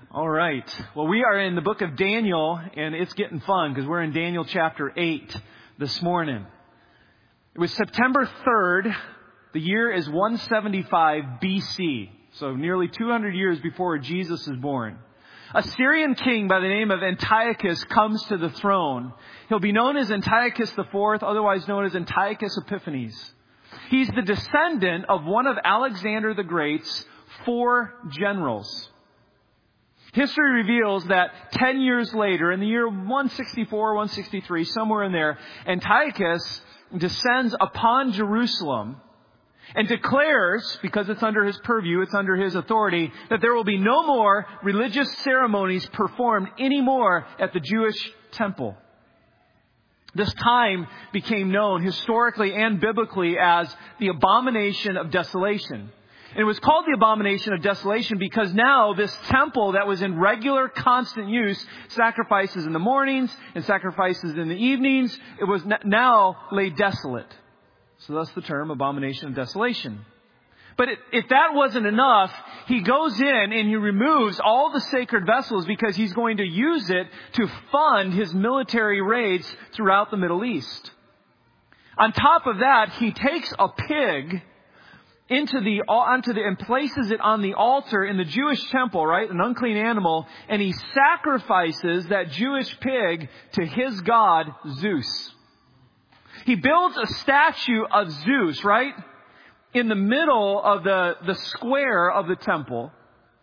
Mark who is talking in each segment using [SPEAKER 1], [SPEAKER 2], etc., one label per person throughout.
[SPEAKER 1] All right. Well, we are in the book of Daniel, and it's getting fun because we're in Daniel chapter 8 this morning. It was September 3rd. The year is 175 BC, so nearly 200 years before Jesus is born. A Syrian king by the name of Antiochus comes to the throne. He'll be known as Antiochus IV, otherwise known as Antiochus Epiphanes. He's the descendant of one of Alexander the Great's 4 generals. History reveals that 10 years later, in the year 164, 163, somewhere in there, Antiochus descends upon Jerusalem and declares, because it's under his purview, it's under his authority, that there will be no more religious ceremonies performed anymore at the Jewish temple. This time became known historically and biblically as the abomination of desolation. And it was called the abomination of desolation because now this temple that was in regular, constant use, sacrifices in the mornings and sacrifices in the evenings, it was now laid desolate. So that's the term, abomination of desolation. But if that wasn't enough, he goes in and he removes all the sacred vessels because he's going to use it to fund his military raids throughout the Middle On top of that, he takes a pig and places it on the altar in the Jewish temple, right? An unclean animal. And he sacrifices that Jewish pig to his god, Zeus. He builds a statue of Zeus, right? In the middle of the square of the temple.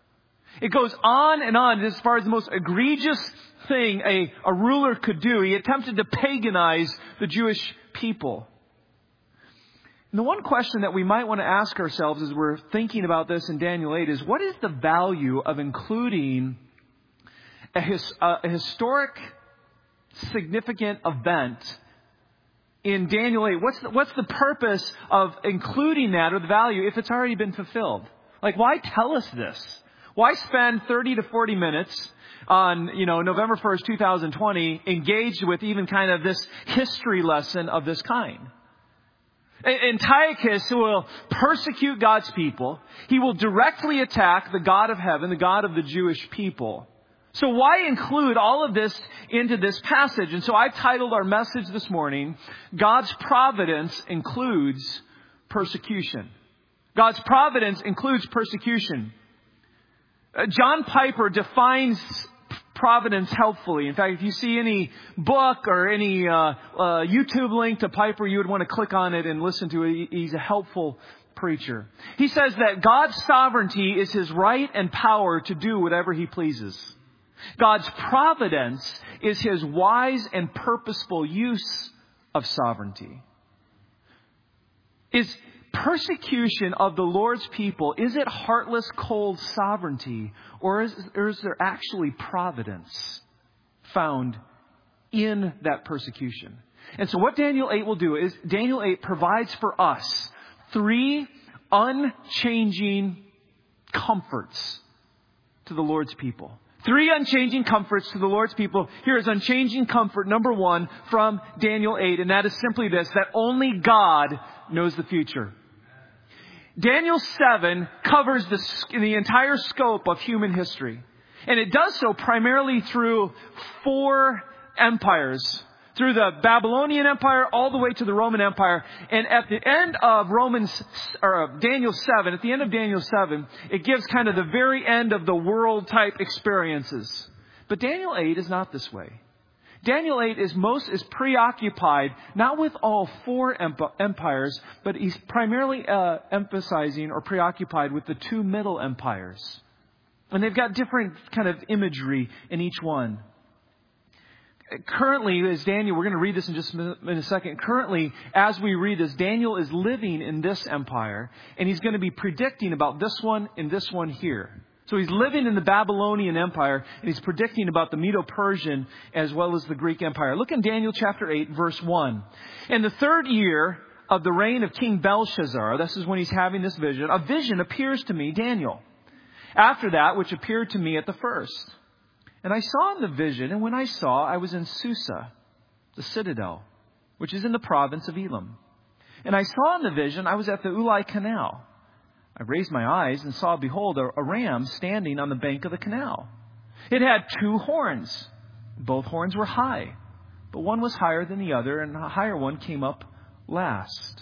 [SPEAKER 1] It goes on and on as far as the most egregious thing a ruler could do. He attempted to paganize the Jewish people. And the one question that we might want to ask ourselves as we're thinking about this in Daniel 8 is, what is the value of including a historic, significant event in Daniel 8? What's the purpose of including that, or the value, if it's already been fulfilled? Like, why tell us this? Why spend 30 to 40 minutes on, November 1st, 2020, engaged with even kind of this history lesson of this kind? Antiochus will persecute God's people. He will directly attack the God of heaven, the God of the Jewish people. So why include all of this into this passage? And so I titled our message this morning, God's Providence Includes Persecution. God's Providence includes persecution. John Piper defines providence helpfully. In fact, if you see any book or any YouTube link to Piper, you would want to click on it and listen to it. He's a helpful preacher. He says that God's sovereignty is His right and power to do whatever He pleases. God's providence is His wise and purposeful use of sovereignty. Is persecution of the Lord's people, is it heartless, cold sovereignty, or is there actually providence found in that persecution? And so what Daniel 8 will do is Daniel 8 provides for us 3 unchanging comforts to the Lord's people. 3 unchanging comforts to the Lord's people. Here is unchanging comfort number 1 from Daniel 8, and that is simply this, that only God knows the future. Daniel 7 covers the entire scope of human history. And it does so primarily through 4 empires. Through the Babylonian Empire all the way to the Roman Empire. And at the end of Daniel 7, at the end of Daniel 7, it gives kind of the very end of the world type experiences. But Daniel 8 is not this way. Daniel 8 is preoccupied not with all 4 empires, but he's primarily emphasizing or preoccupied with the 2 middle empires. And they've got different kind of imagery in each one. Currently, as Daniel, we're going to read this in just in a second. Currently, as we read this, Daniel is living in this empire, and he's going to be predicting about this one and this one here. So he's living in the Babylonian Empire, and he's predicting about the Medo-Persian as well as the Greek Empire. Look in Daniel chapter 8, verse 1. In the 3rd year of the reign of King Belshazzar, this is when he's having this vision, a vision appears to me, Daniel, after that which appeared to me at the first. And I saw in the vision, and when I saw, I was in Susa, the citadel, which is in the province of Elam. And I saw in the vision, I was at the Ulai Canal. I raised my eyes and saw, behold, a ram standing on the bank of the canal. It had 2 horns. Both horns were high, but one was higher than the other, and the higher one came up last.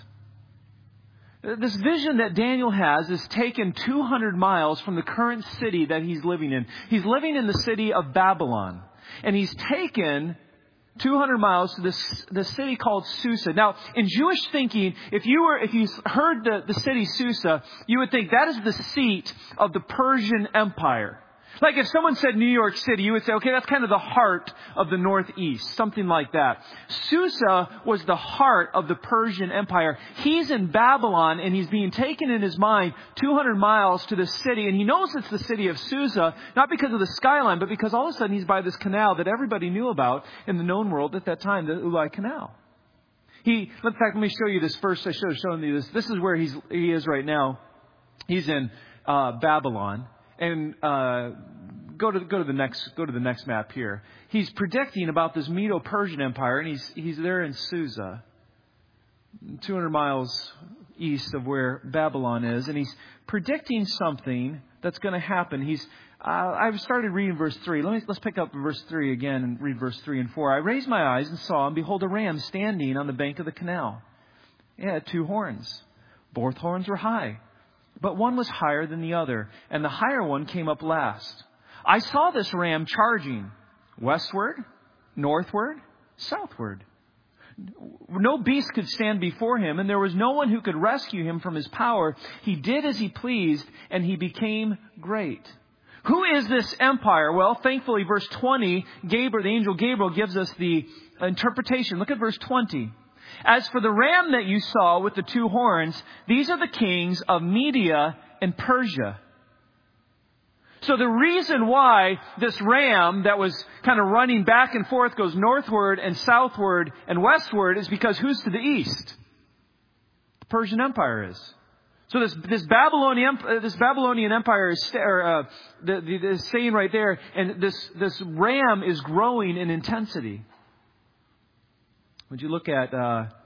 [SPEAKER 1] This vision that Daniel has is taken 200 miles from the current city that he's living in. He's living in the city of Babylon. And he's taken 200 miles to this city called Susa. Now, in Jewish thinking, if you heard the city Susa, you would think that is the seat of the Persian Empire. Like if someone said New York City, you would say, okay, that's kind of the heart of the Northeast, something like that. Susa was the heart of the Persian Empire. He's in Babylon, and he's being taken in his mind 200 miles to the city, and he knows it's the city of Susa, not because of the skyline, but because all of a sudden he's by this canal that everybody knew about in the known world at that time, the Ulai Canal. In fact, let me show you this first. I should have shown you this. This is where he is right now. He's in Babylon. And go to the next map here. He's predicting about this Medo-Persian Empire, and he's there in Susa, 200 miles east of where Babylon is, and he's predicting something that's going to happen. I've started reading verse 3. Let's pick up verse 3 again and read verse 3 and 4. I raised my eyes and saw, and behold, a ram standing on the bank of the canal. It had 2 horns. Both horns were high, but one was higher than the other, and the higher one came up last. I saw this ram charging westward, northward, southward. No beast could stand before him, and there was no one who could rescue him from his power. He did as he pleased, and he became great. Who is this empire? Well, thankfully, verse 20, the angel Gabriel gives us the interpretation. Look at verse 20. As for the ram that you saw with the 2 horns, these are the kings of Media and Persia. So the reason why this ram that was kind of running back and forth goes northward and southward and westward is because who's to the east? The Persian Empire is. So this Babylonian Empire is staying right there, and this ram is growing in intensity. Would you look at,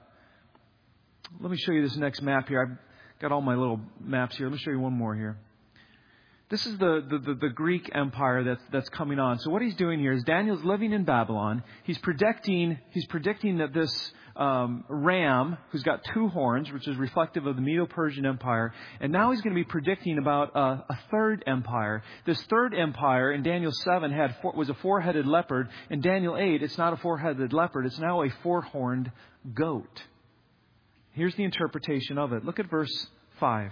[SPEAKER 1] let me show you this next map here. I've got all my little maps here. Let me show you one more here. This is the Greek Empire that's coming on. So what he's doing here is Daniel's living in Babylon. He's predicting that this ram, who's got 2 horns, which is reflective of the Medo-Persian Empire, and now he's going to be predicting about a third empire. This third empire in Daniel 7 was a 4-headed leopard. In Daniel 8, it's not a 4-headed leopard. It's now a 4-horned goat. Here's the interpretation of it. Look at verse 5.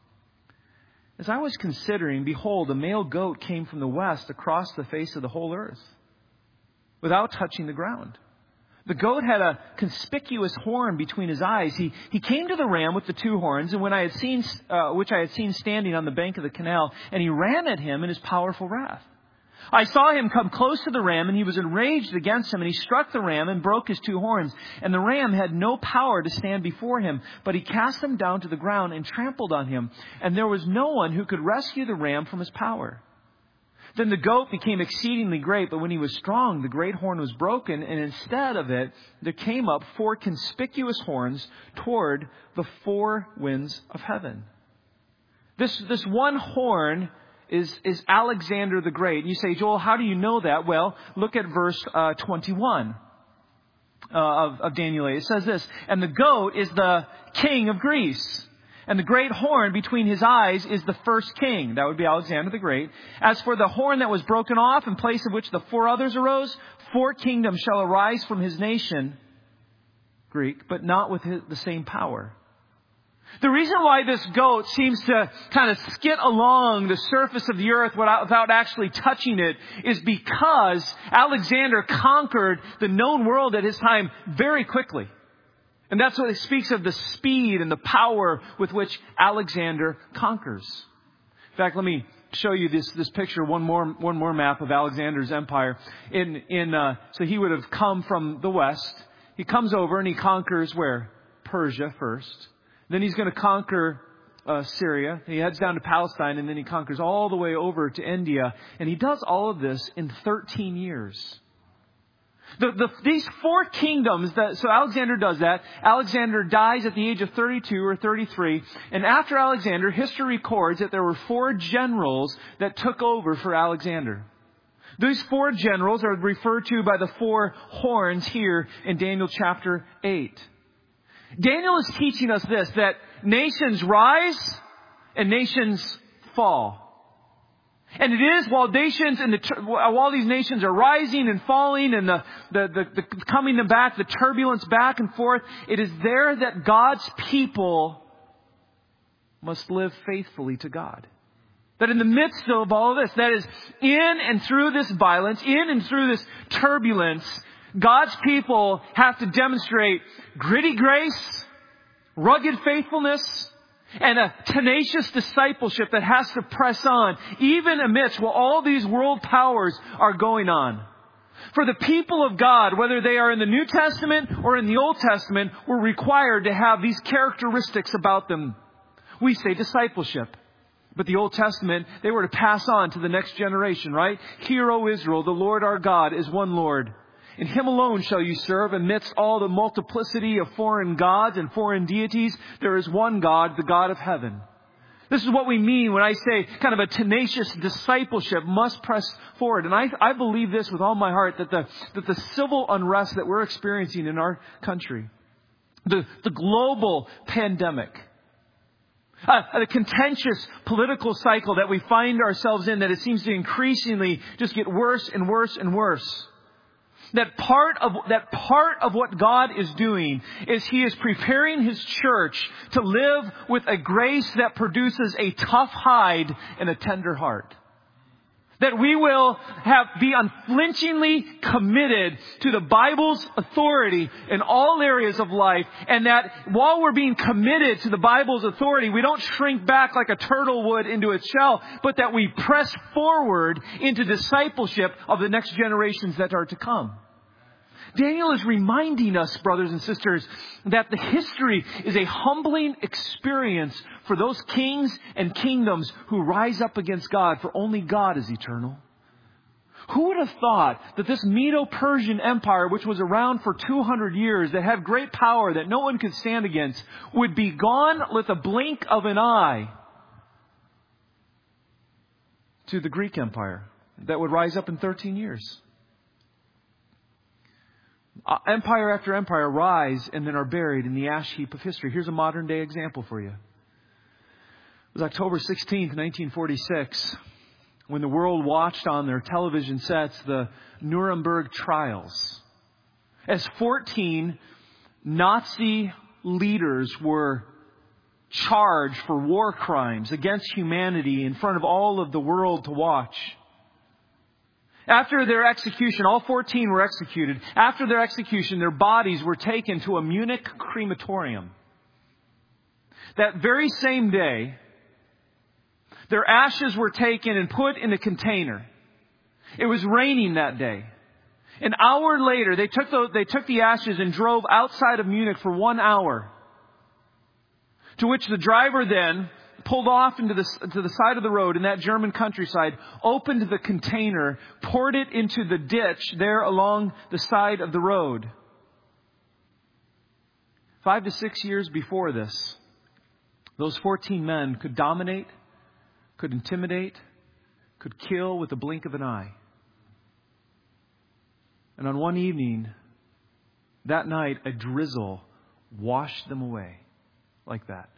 [SPEAKER 1] As I was considering, behold, a male goat came from the west across the face of the whole earth, without touching the ground. The goat had a conspicuous horn between his eyes. He came to the ram with the 2 horns, and which I had seen standing on the bank of the canal, and he ran at him in his powerful wrath. I saw him come close to the ram, and he was enraged against him, and he struck the ram and broke his 2 horns. And the ram had no power to stand before him, but he cast him down to the ground and trampled on him. And there was no one who could rescue the ram from his power. Then the goat became exceedingly great, but when he was strong, the great horn was broken, and instead of it, there came up 4 conspicuous horns toward the 4 winds of heaven. This one horn is Alexander the Great. And you say, Joel, how do you know that? Well, look at verse 21 of Daniel 8. It says this, and the goat is the king of Greece. And the great horn between his eyes is the first king. That would be Alexander the Great. As for the horn that was broken off, in place of which the 4 others arose, 4 kingdoms shall arise from his nation, Greek, but not with the same power. The reason why this goat seems to kind of skid along the surface of the earth without actually touching it is because Alexander conquered the known world at his time very quickly. And that's what it speaks of, the speed and the power with which Alexander conquers. In fact, let me show you this picture, one more map of Alexander's empire. So he would have come from the west. He comes over and he conquers where? Persia first. Then he's going to conquer Syria. He heads down to Palestine, and then he conquers all the way over to India. And he does all of this in 13 years. These 4 kingdoms, so Alexander does that. Alexander dies at the age of 32 or 33. And after Alexander, history records that there were 4 generals that took over for Alexander. These 4 generals are referred to by the 4 horns here in Daniel chapter 8. Daniel is teaching us this, that nations rise and nations fall. And it is while these nations are rising and falling and the coming back, the turbulence back and forth, it is there that God's people must live faithfully to God. That in the midst of all of this, that is in and through this violence, in and through this turbulence, God's people have to demonstrate gritty grace, rugged faithfulness, and a tenacious discipleship that has to press on, even amidst while all these world powers are going on. For the people of God, whether they are in the New Testament or in the Old Testament, were required to have these characteristics about them. We say discipleship. But the Old Testament, they were to pass on to the next generation, right? Hear, O Israel, the Lord our God is one Lord. And Him alone shall you serve amidst all the multiplicity of foreign gods and foreign deities. There is one God, the God of heaven. This is what we mean when I say kind of a tenacious discipleship must press forward. And I believe this with all my heart, that the civil unrest that we're experiencing in our country, the global pandemic, the contentious political cycle that we find ourselves in, that it seems to increasingly just get worse and worse and worse. That part of what God is doing is He is preparing His church to live with a grace that produces a tough hide and a tender heart. That we will be unflinchingly committed to the Bible's authority in all areas of life. And that while we're being committed to the Bible's authority, we don't shrink back like a turtle would into its shell, but that we press forward into discipleship of the next generations that are to come. Daniel is reminding us, brothers and sisters, that the history is a humbling experience for those kings and kingdoms who rise up against God, for only God is eternal. Who would have thought that this Medo-Persian Empire, which was around for 200 years, that had great power that no one could stand against, would be gone with a blink of an eye to the Greek Empire that would rise up in 13 years? Empire after empire rise and then are buried in the ash heap of history. Here's a modern day example for you. It was October 16th, 1946, when the world watched on their television sets the Nuremberg trials, as 14 Nazi leaders were charged for war crimes against humanity in front of all of the world to watch. After their execution, all 14 were executed. After their execution, their bodies were taken to a Munich crematorium. That very same day, their ashes were taken and put in a container. It was raining that day. An hour later, they took the ashes and drove outside of Munich for 1 hour. To which the driver then pulled off to the side of the road in that German countryside, opened the container, poured it into the ditch there along the side of the road. 5 to 6 years before this, those 14 men could dominate, could intimidate, could kill with the blink of an eye. And on one evening, that night, a drizzle washed them away like that.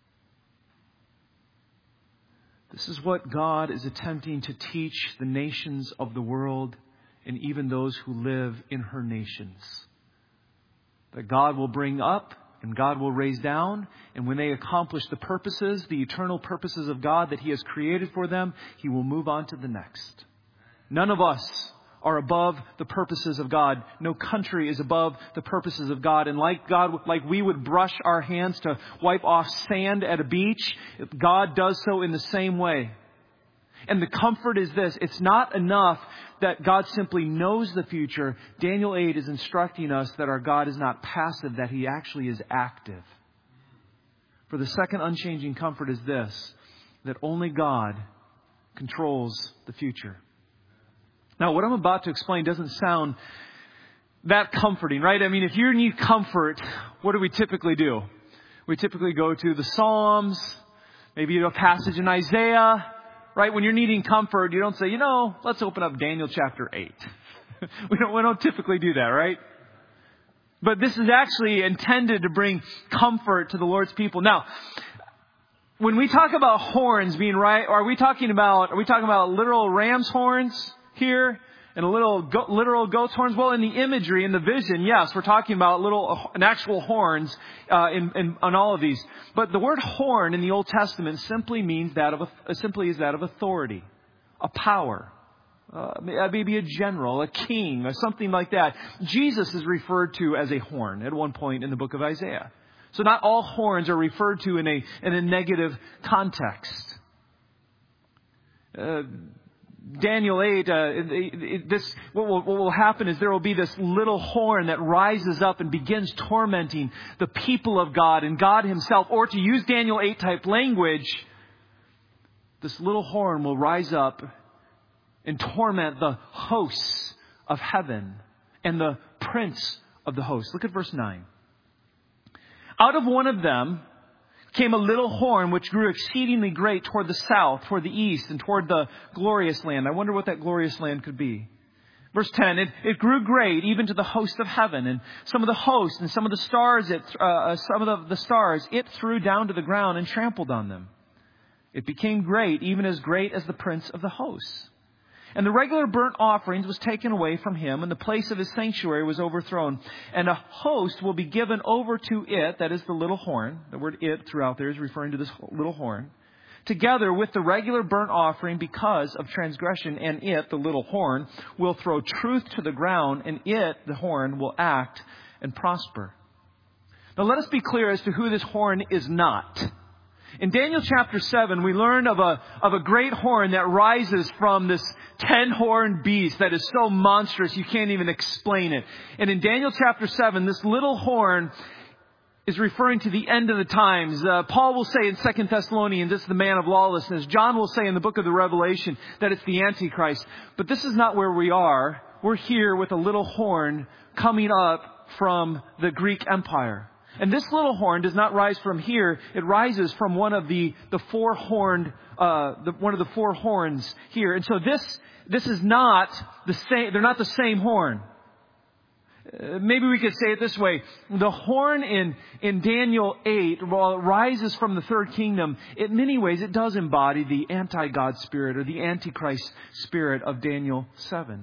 [SPEAKER 1] This is what God is attempting to teach the nations of the world and even those who live in her nations. That God will bring up and God will raise down. And when they accomplish the purposes, the eternal purposes of God that He has created for them, He will move on to the next. None of us are above the purposes of God. No country is above the purposes of God. And like we would brush our hands to wipe off sand at a beach, God does so in the same way. And the comfort is this: it's not enough that God simply knows the future. Daniel 8 is instructing us that our God is not passive, that He actually is active. For the second unchanging comfort is this: that only God controls the future. Now, what I'm about to explain doesn't sound that comforting, right? I mean, if you need comfort, what do we typically do? We typically go to the Psalms, maybe a passage in Isaiah, right? When you're needing comfort, you don't say, let's open up Daniel chapter 8. We don't typically do that, right? But this is actually intended to bring comfort to the Lord's people. Now, when we talk about horns being right, are we talking about literal ram's horns here and literal goat's horns? Well, in the imagery, in the vision, yes, we're talking about actual horns in all of these. But the word horn in the Old Testament simply is that of authority, a power. Maybe a general, a king, or something like that. Jesus is referred to as a horn at one point in the book of Isaiah. So not all horns are referred to in a negative context. Daniel 8, what will happen is there will be this little horn that rises up and begins tormenting the people of God and God himself. Or to use Daniel 8 type language, this little horn will rise up and torment the hosts of heaven and the prince of the hosts. Look at verse 9. Out of one of them came a little horn which grew exceedingly great toward the south, toward the east, and toward the glorious land. I wonder what that glorious land could be. Verse 10, it grew great even to the host of heaven, and some of the hosts and some of the stars, it threw down to the ground and trampled on them. It became great, even as great as the prince of the hosts. And the regular burnt offerings was taken away from him, and the place of his sanctuary was overthrown. And a host will be given over to it, that is the little horn. The word it throughout there is referring to this little horn. Together with the regular burnt offering because of transgression, and it, the little horn, will throw truth to the ground, and it, the horn, will act and prosper. Now let us be clear as to who this horn is not. In Daniel chapter 7, we learn of a great horn that rises from this 10-horned beast that is so monstrous you can't even explain it. And in Daniel chapter 7, this little horn is referring to the end of the times. Paul will say in 2 Thessalonians, it's the man of lawlessness. John will say in the book of the Revelation that it's the Antichrist. But this is not where we are. We're here with a little horn coming up from the Greek Empire. And this little horn does not rise from here. It rises from one of the four horns here. And so this is not the same. They're not the same horn. Maybe we could say it this way. The horn in Daniel 8, while it rises from the third kingdom, in many ways it does embody the anti-God spirit or the antichrist spirit of Daniel 7.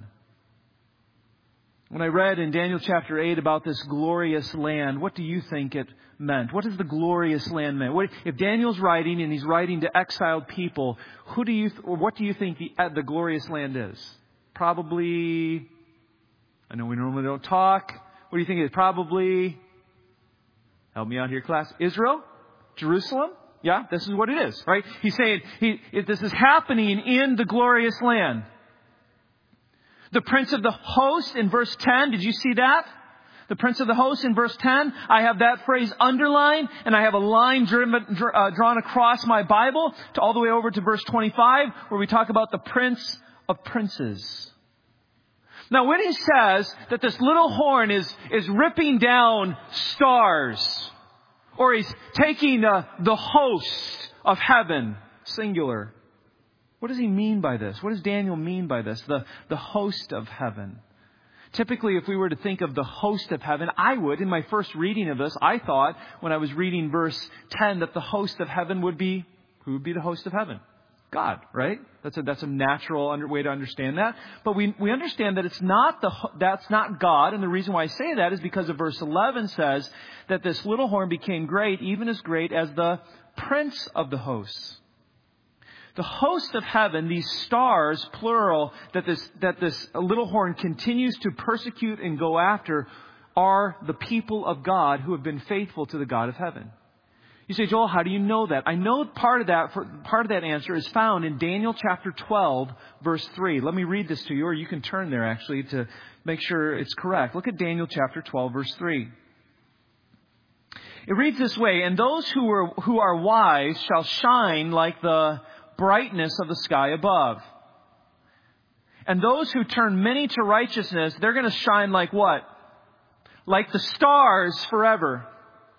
[SPEAKER 1] When I read in Daniel chapter 8 about this glorious land, what do you think it meant? What does the glorious land mean? If Daniel's writing and he's writing to exiled people, what do you think the glorious land is? Probably, I know we normally don't talk. What do you think it is? Probably, help me out here, class. Israel? Jerusalem? Yeah, this is what it is, right? He's saying this is happening in the glorious land. The prince of the host in verse 10, did you see that? The prince of the host in verse 10, I have that phrase underlined, and I have a line drawn across my Bible to all the way over to verse 25, where we talk about the prince of princes. Now, when he says that this little horn is ripping down stars, or he's taking the host of heaven, singular, what does he mean by this? What does Daniel mean by this? The host of heaven. Typically, if we were to think of the host of heaven, in my first reading of this, I thought when I was reading verse 10 that the host of heaven would be, who would be the host of heaven? God, right? That's a natural way to understand that. But we understand that that's not God. And the reason why I say that is because of verse 11 says that this little horn became great, even as great as the prince of the hosts. The host of heaven, these stars, plural, that this little horn continues to persecute and go after, are the people of God who have been faithful to the God of heaven. You say, Joel, how do you know that? I know part of that answer is found in Daniel chapter 12, verse 3. Let me read this to you, or you can turn there actually to make sure it's correct. Look at Daniel chapter 12, verse 3. It reads this way, and those who are wise shall shine like the brightness of the sky above. And those who turn many to righteousness, they're going to shine like what? Like the stars forever.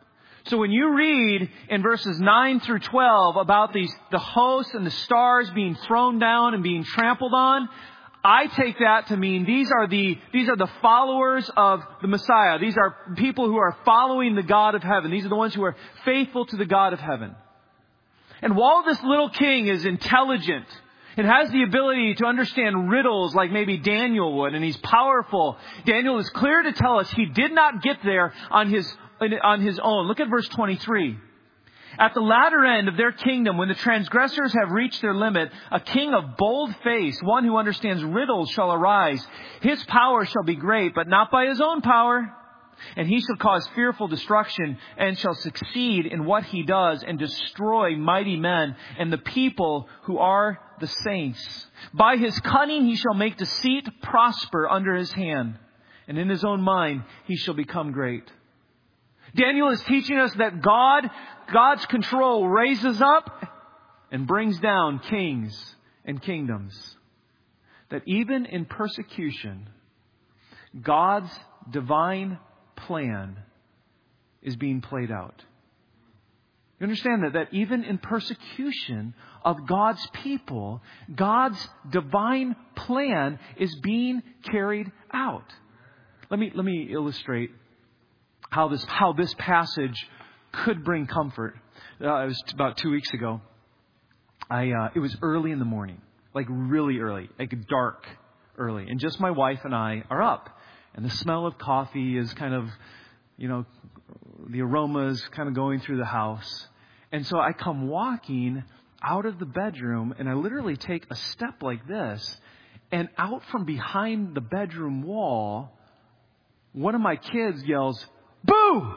[SPEAKER 1] So when you read in verses 9 through 12 about the hosts and the stars being thrown down and being trampled on, I take that to mean these are the followers of the Messiah. These are people who are following the God of heaven. These are the ones who are faithful to the God of heaven. And while this little king is intelligent and has the ability to understand riddles like maybe Daniel would, and he's powerful, Daniel is clear to tell us he did not get there on his own. Look at verse 23. At the latter end of their kingdom, when the transgressors have reached their limit, a king of bold face, one who understands riddles, shall arise. His power shall be great, but not by his own power. And he shall cause fearful destruction, and shall succeed in what he does, and destroy mighty men and the people who are the saints. By his cunning he shall make deceit prosper under his hand, and in his own mind he shall become great. Daniel is teaching us that God's control raises up and brings down kings and kingdoms. That even in persecution, God's divine plan is being played out. You understand that even in persecution of God's people, God's divine plan is being carried out. Let me illustrate how this passage could bring comfort. It was about 2 weeks ago. It was early in the morning, like really early, like dark early, and just my wife and I are up. And the smell of coffee is kind of, the aroma is kind of going through the house. And so I come walking out of the bedroom, and I literally take a step like this, and out from behind the bedroom wall, one of my kids yells, "Boo!"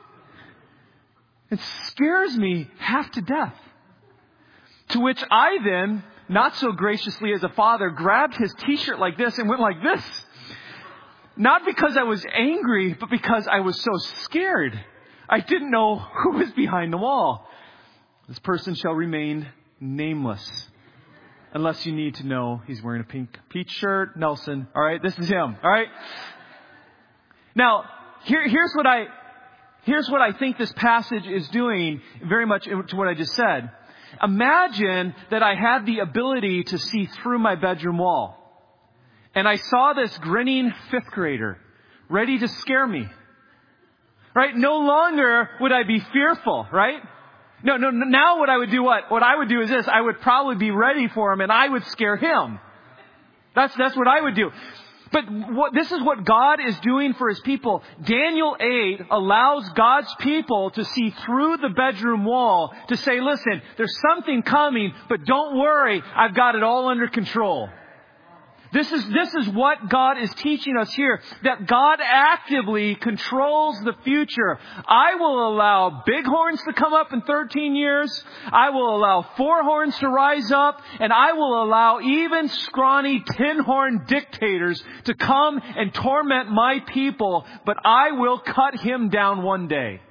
[SPEAKER 1] It scares me half to death. To which I then, not so graciously as a father, grabbed his t-shirt like this and went like this. Not because I was angry, but because I was so scared. I didn't know who was behind the wall. This person shall remain nameless. Unless you need to know, he's wearing a pink peach shirt. Nelson. All right, this is him. All right. Now, here's what I think this passage is doing very much to what I just said. Imagine that I had the ability to see through my bedroom wall. And I saw this grinning fifth grader ready to scare me. Right? No longer would I be fearful, right? No, now what I would do What I would do is this. I would probably be ready for him and I would scare him. That's what I would do. But this is what God is doing for his people. Daniel 8 allows God's people to see through the bedroom wall to say, listen, there's something coming, but don't worry, I've got it all under control. This is what God is teaching us here, that God actively controls the future. I will allow big horns to come up in 13 years. I will allow four horns to rise up, and I will allow even scrawny tin-horn dictators to come and torment my people, but I will cut him down one day.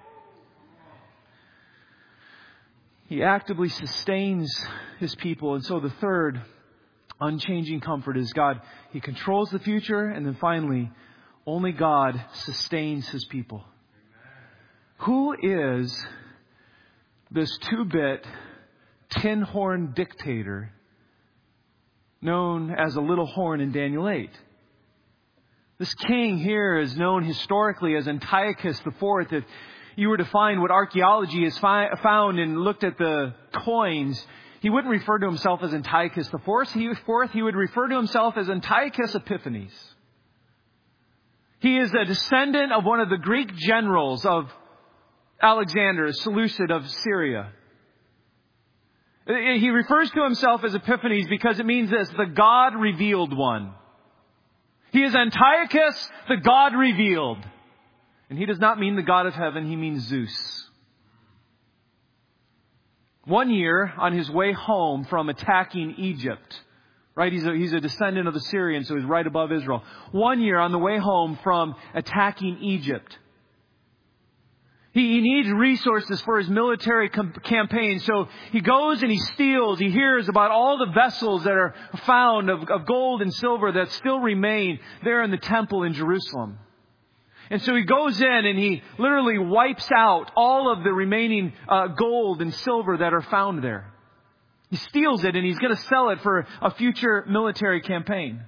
[SPEAKER 1] He actively sustains his people, and so the third unchanging comfort is God. He controls the future. And then finally, only God sustains his people. Who is this 2-bit tin horn dictator known as a little horn in Daniel 8? This king here is known historically as Antiochus IV. If you were to find what archaeology has found and looked at the coins, he wouldn't refer to himself as Antiochus IV. He would refer to himself as Antiochus Epiphanes. He is a descendant of one of the Greek generals of Alexander, Seleucid of Syria. He refers to himself as Epiphanes because it means this, the God revealed one. He is Antiochus, the God revealed. And he does not mean the God of heaven, he means Zeus. One year, on his way home from attacking Egypt, right? He's a descendant of the Syrians, so he's right above Israel. One year, on the way home from attacking Egypt, he needs resources for his military campaign. So he goes and he steals. He hears about all the vessels that are found of gold and silver that still remain there in the temple in Jerusalem. And so he goes in and he literally wipes out all of the remaining gold and silver that are found there. He steals it and he's going to sell it for a future military campaign.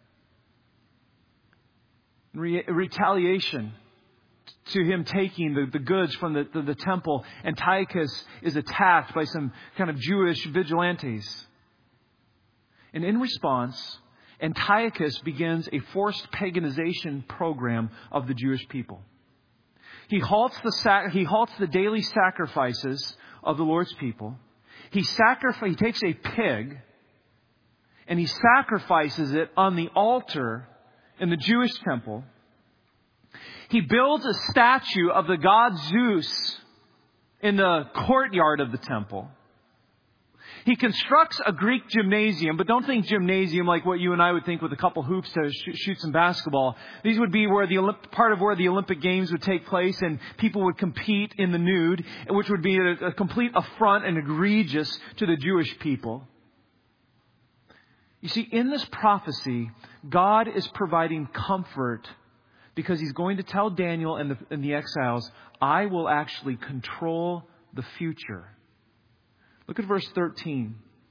[SPEAKER 1] Retaliation to him taking the goods from the temple, Antiochus is attacked by some kind of Jewish vigilantes. And in response, Antiochus begins a forced paganization program of the Jewish people. He halts the daily sacrifices of the Lord's people. He takes a pig and he sacrifices it on the altar in the Jewish temple. He builds a statue of the god Zeus in the courtyard of the temple. He constructs a Greek gymnasium, but don't think gymnasium like what you and I would think with a couple hoops to shoot some basketball. These would be part of where the Olympic Games would take place and people would compete in the nude, which would be a complete affront and egregious to the Jewish people. You see, in this prophecy, God is providing comfort because He's going to tell Daniel and the exiles, I will actually control the future. Look at verse 13,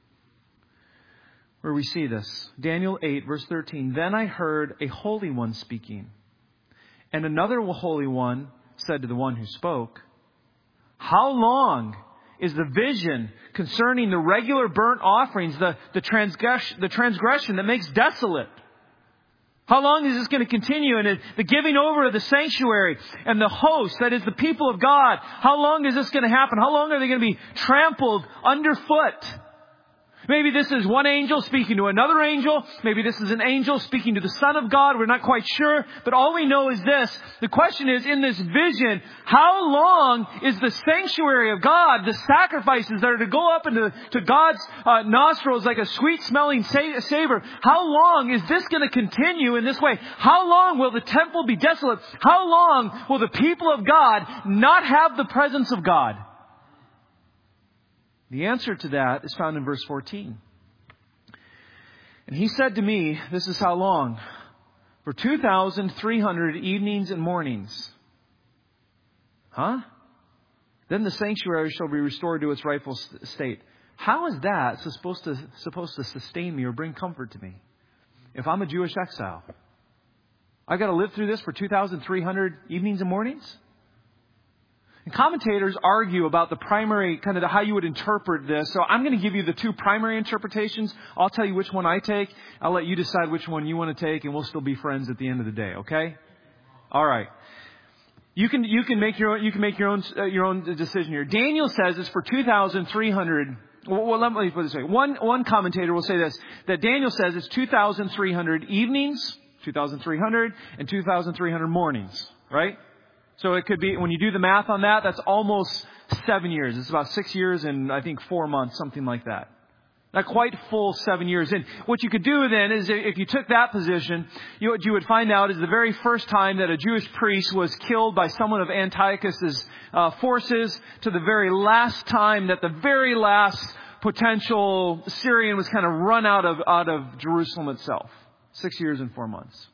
[SPEAKER 1] where we see this. Daniel 8, verse 13. Then I heard a holy one speaking, and another holy one said to the one who spoke, how long is the vision concerning the regular burnt offerings, the transgression that makes desolate? How long is this going to continue? And the giving over of the sanctuary and the host, that is the people of God, how long is this going to happen? How long are they going to be trampled underfoot? Maybe this is one angel speaking to another angel. Maybe this is an angel speaking to the Son of God. We're not quite sure. But all we know is this. The question is, in this vision, how long is the sanctuary of God, the sacrifices that are to go up into God's nostrils like a sweet-smelling savor, how long is this going to continue in this way? How long will the temple be desolate? How long will the people of God not have the presence of God? The answer to that is found in verse 14. And he said to me, this is how long? For 2,300 evenings and mornings. Huh? Then the sanctuary shall be restored to its rightful state. How is that supposed to sustain me or bring comfort to me? If I'm a Jewish exile, I've got to live through this for 2,300 evenings and mornings? And commentators argue about the primary, kind of how you would interpret this. So I'm going to give you the two primary interpretations. I'll tell you which one I take. I'll let you decide which one you want to take, and we'll still be friends at the end of the day. Okay? All right. You can make your own decision here. Daniel says it's for 2,300. Well, let me put it this way. One commentator will say this, that Daniel says it's 2,300 evenings, 2,300, and 2,300 mornings. Right? So it could be, when you do the math on that, that's almost 7 years. It's about 6 years and I think 4 months, something like that. Not quite full 7 years. And what you could do then is, if you took that position, what you would find out is the very first time that a Jewish priest was killed by someone of Antiochus's forces, to the very last time that the very last potential Syrian was kind of run out of Jerusalem itself. 6 years and 4 months.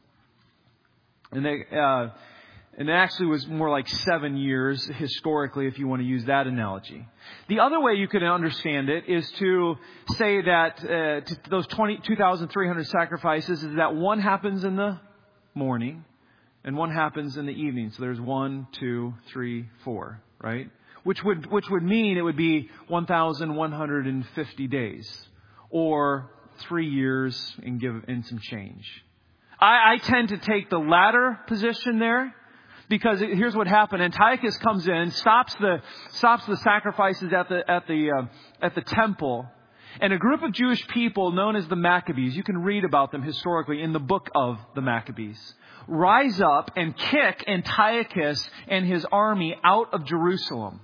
[SPEAKER 1] And it actually was more like 7 years historically, if you want to use that analogy. The other way you could understand it is to say that to those 2,300 sacrifices is that one happens in the morning and one happens in the evening. So there's 1, 2, 3, 4, right? Which would mean it would be 1,150 days or 3 years and some change. I tend to take the latter position there. Because here's what happened. Antiochus comes in, stops the sacrifices at the temple, and a group of Jewish people known as the Maccabees, you can read about them historically in the book of the Maccabees, rise up and kick Antiochus and his army out of Jerusalem,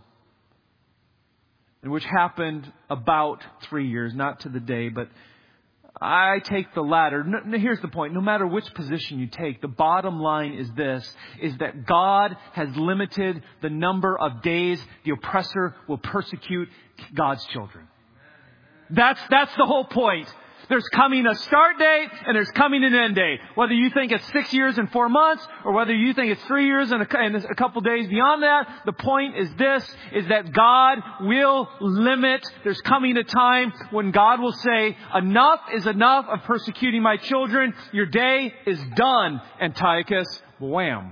[SPEAKER 1] which happened about 3 years, not to the day, but I take the latter. Here's the point. No matter which position you take, the bottom line is this, is that God has limited the number of days the oppressor will persecute God's children. That's the whole point. There's coming a start date and there's coming an end date. Whether you think it's 6 years and 4 months or whether you think it's 3 years and a couple days beyond that, the point is this, is that God will limit. There's coming a time when God will say, enough is enough of persecuting my children. Your day is done, Antiochus. Wham.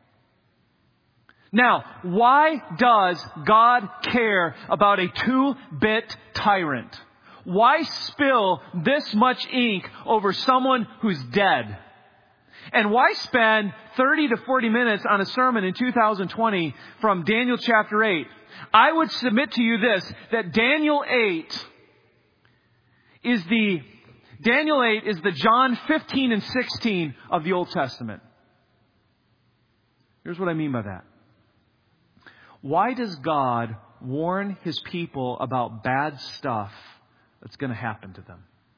[SPEAKER 1] Now, why does God care about a 2-bit tyrant? Why spill this much ink over someone who's dead? And why spend 30 to 40 minutes on a sermon in 2020 from Daniel chapter 8? I would submit to you this, that Daniel 8 is the John 15 and 16 of the Old Testament. Here's what I mean by that. Why does God warn His people about bad stuff that's going to happen to them?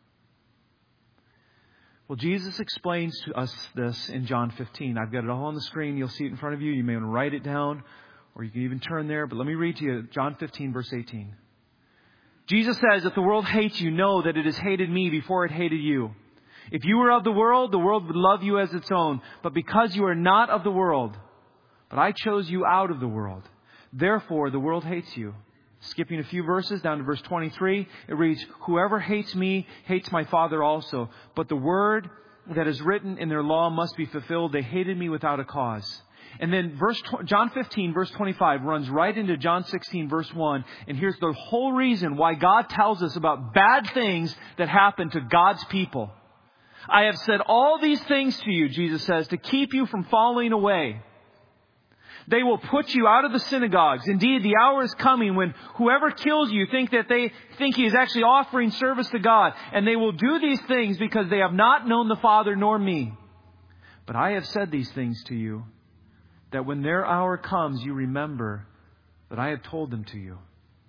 [SPEAKER 1] Well, Jesus explains to us this in John 15. I've got it all on the screen. You'll see it in front of you. You may want to write it down, or you can even turn there. But let me read to you John 15, verse 18. Jesus says, if the world hates you, know that it has hated me before it hated you. If you were of the world would love you as its own. But because you are not of the world, but I chose you out of the world, therefore the world hates you. Skipping a few verses down to verse 23, it reads, whoever hates me hates my Father also. But the word that is written in their law must be fulfilled. They hated me without a cause. And then John 15, verse 25 runs right into John 16, verse 1. And here's the whole reason why God tells us about bad things that happen to God's people. I have said all these things to you, Jesus says, to keep you from falling away. They will put you out of the synagogues. Indeed, the hour is coming when whoever kills you think he is actually offering service to God. And they will do these things because they have not known the Father nor me. But I have said these things to you, that when their hour comes, you remember that I have told them to you.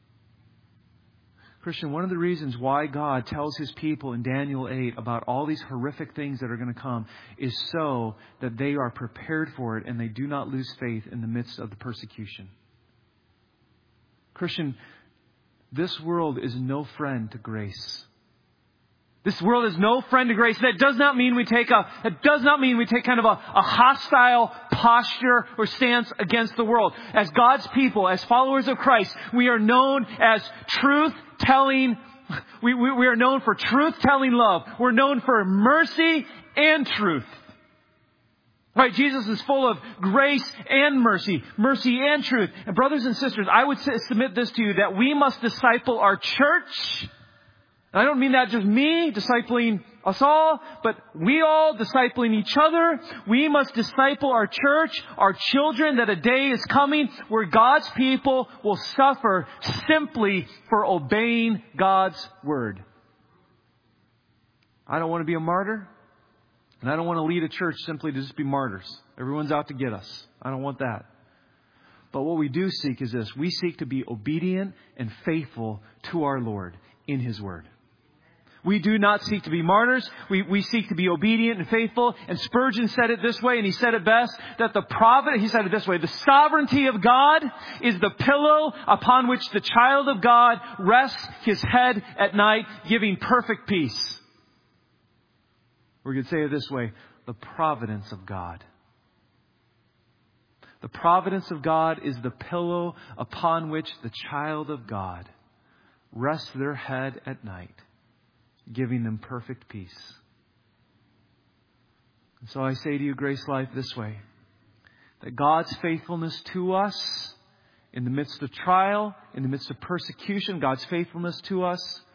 [SPEAKER 1] Christian, one of the reasons why God tells His people in Daniel 8 about all these horrific things that are going to come is so that they are prepared for it and they do not lose faith in the midst of the persecution. Christian, this world is no friend to grace. This world is no friend to grace. That does not mean we take kind of a hostile posture or stance against the world. As God's people, as followers of Christ, we are known as truth-telling. We are known for truth-telling love. We're known for mercy and truth. Right? Jesus is full of grace and mercy and truth. And brothers and sisters, I would submit this to you, that we must disciple our church. I don't mean that just me discipling us all, but we all discipling each other. We must disciple our church, our children, that a day is coming where God's people will suffer simply for obeying God's word. I don't want to be a martyr, and I don't want to lead a church simply to just be martyrs. Everyone's out to get us. I don't want that. But what we do seek is this. We seek to be obedient and faithful to our Lord in His word. We do not seek to be martyrs. We seek to be obedient and faithful. And Spurgeon said it this way, and he said it best, that he said it this way, the sovereignty of God is the pillow upon which the child of God rests his head at night, giving perfect peace. We could say it this way, the providence of God. The providence of God is the pillow upon which the child of God rests their head at night, giving them perfect peace. And so I say to you, Grace Life, this way, that God's faithfulness to us in the midst of trial, in the midst of persecution, God's faithfulness to us